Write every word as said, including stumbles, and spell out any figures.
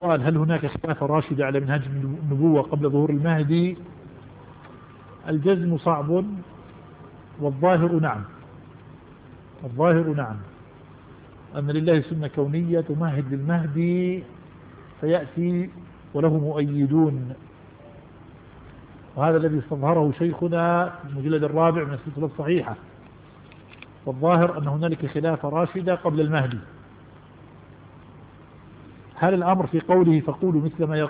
قال هل هناك خلافة راشدة على منهج النبوة قبل ظهور المهدي؟ الجزم صعب، والظاهر نعم. الظاهر نعم أن لله سنة كونية تمهد للمهدي فيأتي وله مؤيدون، وهذا الذي استظهره شيخنا في المجلد الرابع من السلسلة الصحيحة. والظاهر أن هنالك خلافة راشدة قبل المهدي. هل الأمر في قوله فقولوا مثل ما يقول